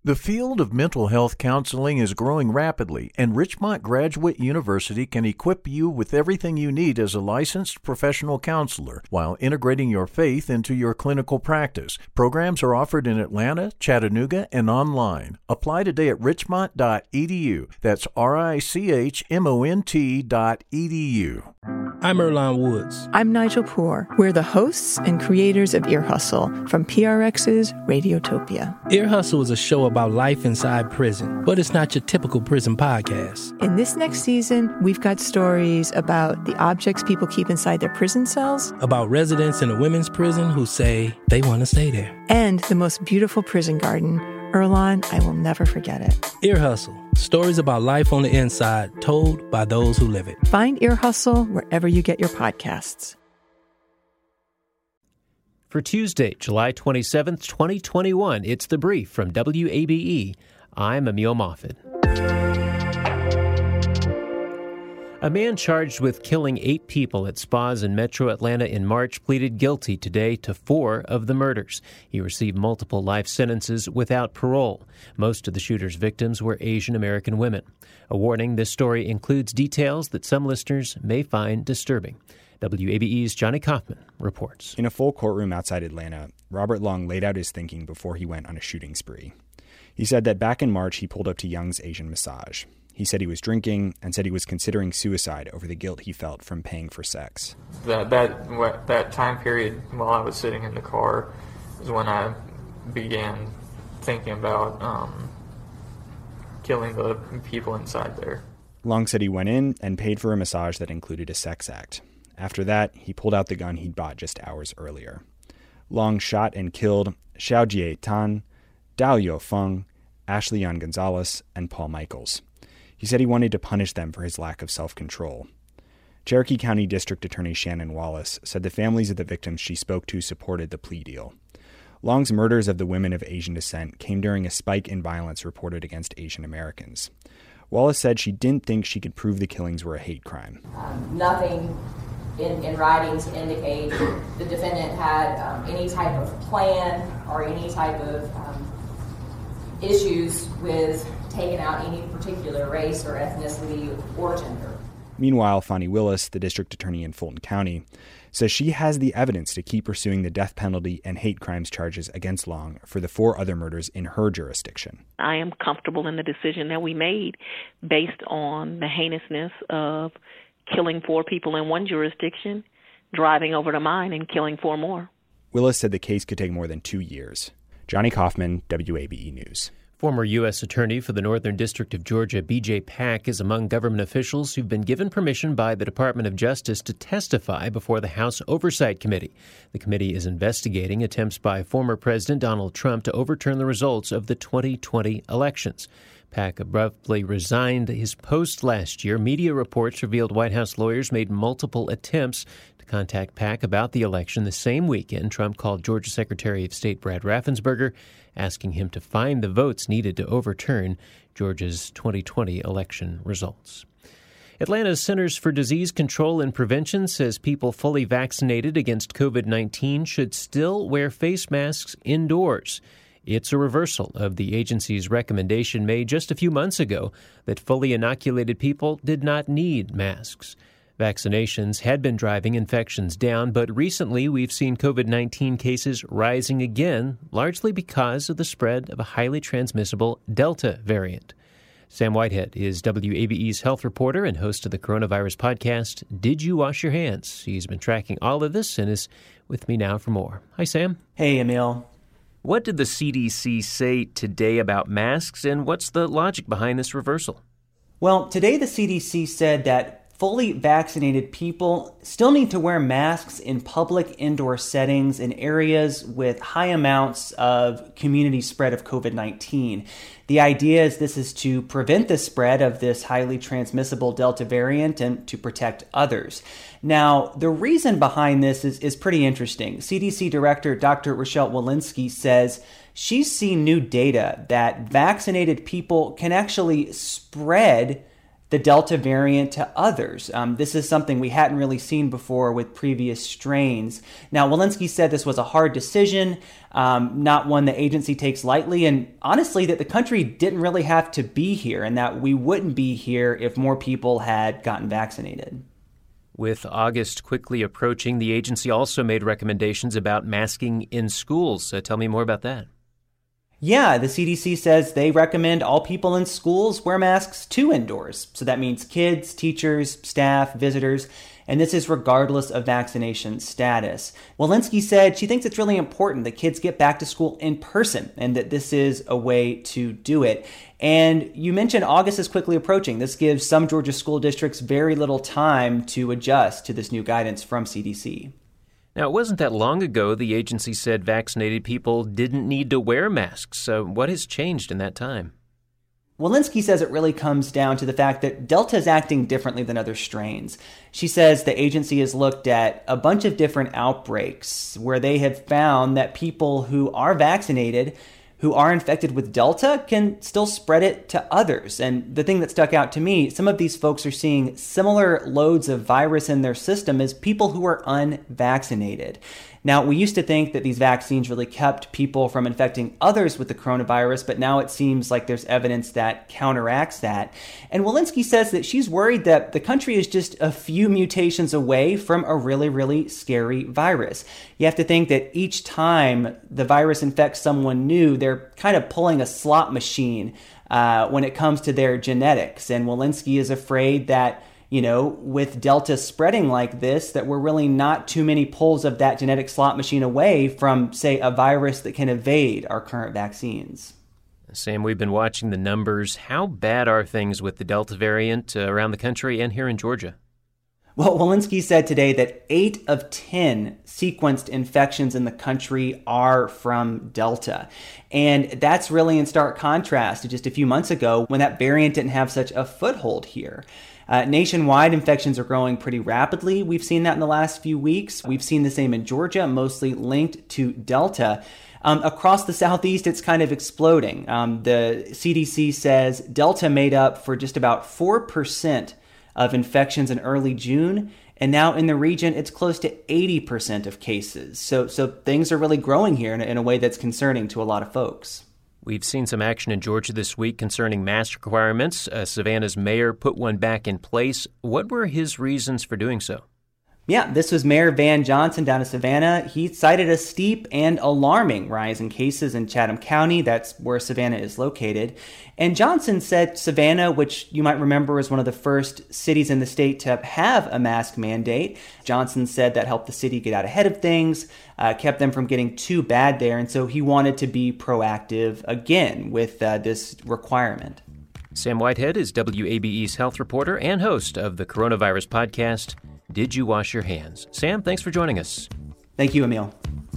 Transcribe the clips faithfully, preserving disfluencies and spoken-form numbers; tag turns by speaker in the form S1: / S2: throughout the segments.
S1: The field of mental health counseling is growing rapidly, and Richmont Graduate University can equip you with everything you need as a licensed professional counselor while integrating your faith into your clinical practice. Programs are offered in Atlanta, Chattanooga, and online. Apply today at richmont dot e d u. That's R I C H M O N T dot E D U.
S2: I'm Earlonne Woods.
S3: I'm Nigel Poor. We're the hosts and creators of Ear Hustle from P R X's Radiotopia.
S2: Ear Hustle is a show about life inside prison, but it's not your typical prison podcast.
S3: In this next season, we've got stories about the objects people keep inside their prison cells,
S2: about residents in a women's prison who say they want to stay there,
S3: and the most beautiful prison garden. Earlonne, I will never forget it.
S2: Ear Hustle. Stories about life on the inside, told by those who live it.
S3: Find Ear Hustle wherever you get your podcasts.
S4: For Tuesday, July twenty-seventh, twenty twenty-one, it's The Brief from W A B E. I'm Emil Moffitt. A man charged with killing eight people at spas in metro Atlanta in March pleaded guilty today to four of the murders. He received multiple life sentences without parole. Most of the shooter's victims were Asian American women. A warning, this story includes details that some listeners may find disturbing. W A B E's Johnny Kaufman reports.
S5: In a full courtroom outside Atlanta, Robert Long laid out his thinking before he went on a shooting spree. He said that back in March he pulled up to Young's Asian Massage. He said he was drinking and said he was considering suicide over the guilt he felt from paying for sex.
S6: That that that time period while I was sitting in the car is when I began thinking about um, killing the people inside there.
S5: Long said he went in and paid for a massage that included a sex act. After that, he pulled out the gun he'd bought just hours earlier. Long shot and killed Xiao Jie Tan, Dao Yo Feng, Ashley Yan Gonzalez, and Paul Michaels. He said he wanted to punish them for his lack of self-control. Cherokee County District Attorney Shannon Wallace said the families of the victims she spoke to supported the plea deal. Long's murders of the women of Asian descent came during a spike in violence reported against Asian Americans. Wallace said she didn't think she could prove the killings were a hate crime.
S7: Um, nothing in, in writing to indicate the defendant had um, any type of plan or any type of um, issues with taking out any particular race or ethnicity or gender.
S5: Meanwhile, Fani Willis, the district attorney in Fulton County, says she has the evidence to keep pursuing the death penalty and hate crimes charges against Long for the four other murders in her jurisdiction.
S8: I am comfortable in the decision that we made based on the heinousness of killing four people in one jurisdiction, driving over to mine and killing four more.
S5: Willis said the case could take more than two years. Johnny Kaufman, W A B E News.
S4: Former U S Attorney for the Northern District of Georgia, B J Pak, is among government officials who've been given permission by the Department of Justice to testify before the House Oversight Committee. The committee is investigating attempts by former President Donald Trump to overturn the results of the twenty twenty elections. Pak abruptly resigned his post last year. Media reports revealed White House lawyers made multiple attempts to contact Pak about the election. The same weekend, Trump called Georgia Secretary of State Brad Raffensperger, asking him to find the votes needed to overturn Georgia's twenty twenty election results. Atlanta's Centers for Disease Control and Prevention says people fully vaccinated against covid nineteen should still wear face masks indoors. It's a reversal of the agency's recommendation made just a few months ago that fully inoculated people did not need masks. Vaccinations had been driving infections down, but recently we've seen covid nineteen cases rising again, largely because of the spread of a highly transmissible Delta variant. Sam Whitehead is W A B E's health reporter and host of the coronavirus podcast, Did You Wash Your Hands? He's been tracking all of this and is with me now for more. Hi, Sam.
S9: Hey, Emil.
S4: What did the C D C say today about masks, and what's the logic behind this reversal?
S9: Well, today the C D C said that fully vaccinated people still need to wear masks in public indoor settings in areas with high amounts of community spread of covid nineteen. The idea is this is to prevent the spread of this highly transmissible Delta variant and to protect others. Now, the reason behind this is, is pretty interesting. C D C Director Doctor Rochelle Walensky says she's seen new data that vaccinated people can actually spread the Delta variant to others. Um, this is something we hadn't really seen before with previous strains. Now, Walensky said this was a hard decision, um, not one the agency takes lightly, and honestly, that the country didn't really have to be here, and that we wouldn't be here if more people had gotten vaccinated.
S4: With August quickly approaching, the agency also made recommendations about masking in schools. Uh, tell me more about that.
S9: Yeah, the C D C says they recommend all people in schools wear masks too indoors. So that means kids, teachers, staff, visitors, and this is regardless of vaccination status. Walensky said she thinks it's really important that kids get back to school in person and that this is a way to do it. And you mentioned August is quickly approaching. This gives some Georgia school districts very little time to adjust to this new guidance from C D C.
S4: Now, it wasn't that long ago the agency said vaccinated people didn't need to wear masks. So what has changed in that time?
S9: Walensky says it really comes down to the fact that Delta is acting differently than other strains. She says the agency has looked at a bunch of different outbreaks where they have found that people who are vaccinated, who are infected with Delta, can still spread it to others. And the thing that stuck out to me, some of these folks are seeing similar loads of virus in their system as people who are unvaccinated. Now, we used to think that these vaccines really kept people from infecting others with the coronavirus, but now it seems like there's evidence that counteracts that. And Walensky says that she's worried that the country is just a few mutations away from a really, really scary virus. You have to think that each time the virus infects someone new, they're kind of pulling a slot machine uh, when it comes to their genetics. And Walensky is afraid that, you know, with Delta spreading like this, that we're really not too many pulls of that genetic slot machine away from, say, a virus that can evade our current vaccines.
S4: Sam, we've been watching the numbers. How bad are things with the Delta variant uh, around the country and here in Georgia?
S9: Well, Walensky said today that eight of ten sequenced infections in the country are from Delta. And that's really in stark contrast to just a few months ago when that variant didn't have such a foothold here. Uh, nationwide, infections are growing pretty rapidly. We've seen that in the last few weeks. We've seen the same in Georgia, mostly linked to Delta. Um, across the Southeast, it's kind of exploding. Um, the C D C says Delta made up for just about four percent of infections in early June. And now in the region, it's close to eighty percent of cases. So, so things are really growing here in a, in a way that's concerning to a lot of folks.
S4: We've seen some action in Georgia this week concerning mask requirements. Uh, Savannah's mayor put one back in place. What were his reasons for doing so?
S9: Yeah, this was Mayor Van Johnson down in Savannah. He cited a steep and alarming rise in cases in Chatham County. That's where Savannah is located. And Johnson said Savannah, which you might remember is one of the first cities in the state to have a mask mandate. Johnson said that helped the city get out ahead of things, uh, kept them from getting too bad there. And so he wanted to be proactive again with uh, this requirement.
S4: Sam Whitehead is W A B E's health reporter and host of the Coronavirus Podcast, Did You Wash Your Hands? Sam, thanks for joining us.
S9: Thank you, Emil.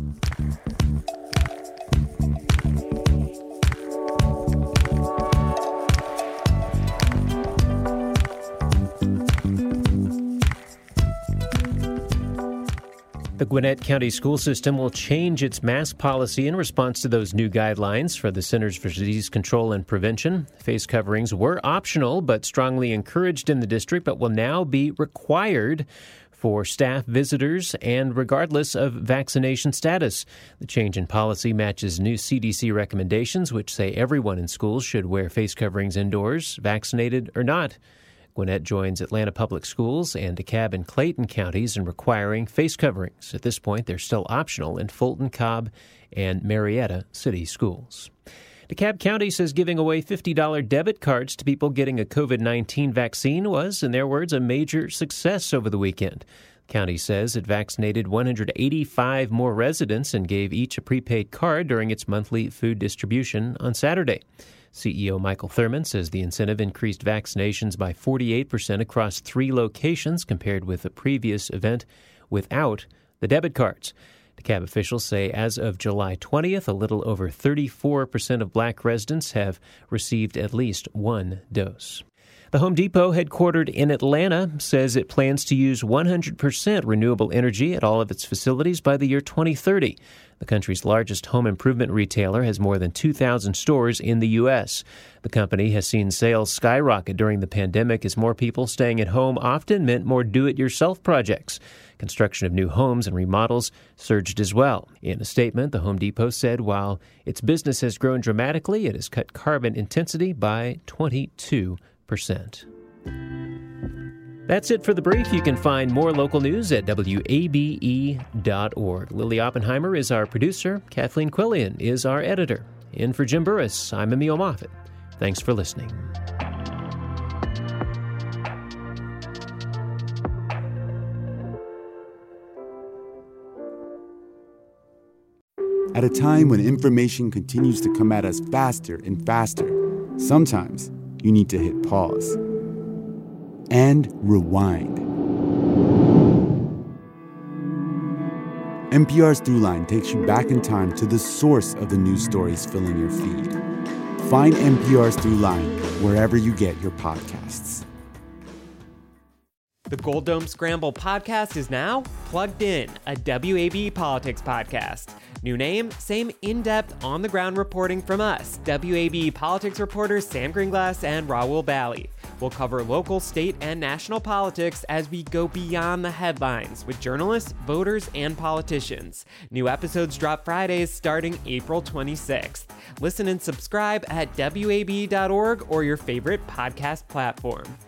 S4: The Gwinnett County School System will change its mask policy in response to those new guidelines for the Centers for Disease Control and Prevention. Face coverings were optional but strongly encouraged in the district, but will now be required for staff, visitors, and regardless of vaccination status. The change in policy matches new C D C recommendations, which say everyone in schools should wear face coverings indoors, vaccinated or not. Gwinnett joins Atlanta Public Schools and DeKalb and Clayton counties in requiring face coverings. At this point, they're still optional in Fulton, Cobb, and Marietta city schools. DeKalb County says giving away fifty dollars debit cards to people getting a covid nineteen vaccine was, in their words, a major success over the weekend. The county says it vaccinated one hundred eighty-five more residents and gave each a prepaid card during its monthly food distribution on Saturday. C E O Michael Thurman says the incentive increased vaccinations by forty-eight percent across three locations compared with the previous event without the debit cards. DeKalb officials say as of July twentieth, a little over thirty-four percent of black residents have received at least one dose. The Home Depot, headquartered in Atlanta, says it plans to use one hundred percent renewable energy at all of its facilities by the year twenty thirty. The country's largest home improvement retailer has more than two thousand stores in the U S. The company has seen sales skyrocket during the pandemic as more people staying at home often meant more do-it-yourself projects. Construction of new homes and remodels surged as well. In a statement, the Home Depot said while its business has grown dramatically, it has cut carbon intensity by twenty-two percent. That's it for The Brief. You can find more local news at W A B E dot org. Lily Oppenheimer is our producer. Kathleen Quillian is our editor. In for Jim Burris, I'm Emil Moffitt. Thanks for listening.
S10: At a time when information continues to come at us faster and faster, sometimes you need to hit pause and rewind. N P R's Throughline takes you back in time to the source of the news stories filling your feed. Find N P R's Throughline wherever you get your podcasts.
S11: The Gold Dome Scramble podcast is now Plugged In, a W A B politics podcast. New name, same in-depth, on-the-ground reporting from us, W A B politics reporters Sam Greenglass and Raul Bally. We'll cover local, state, and national politics as we go beyond the headlines with journalists, voters, and politicians. New episodes drop Fridays starting April twenty-sixth. Listen and subscribe at W A B dot org or your favorite podcast platform.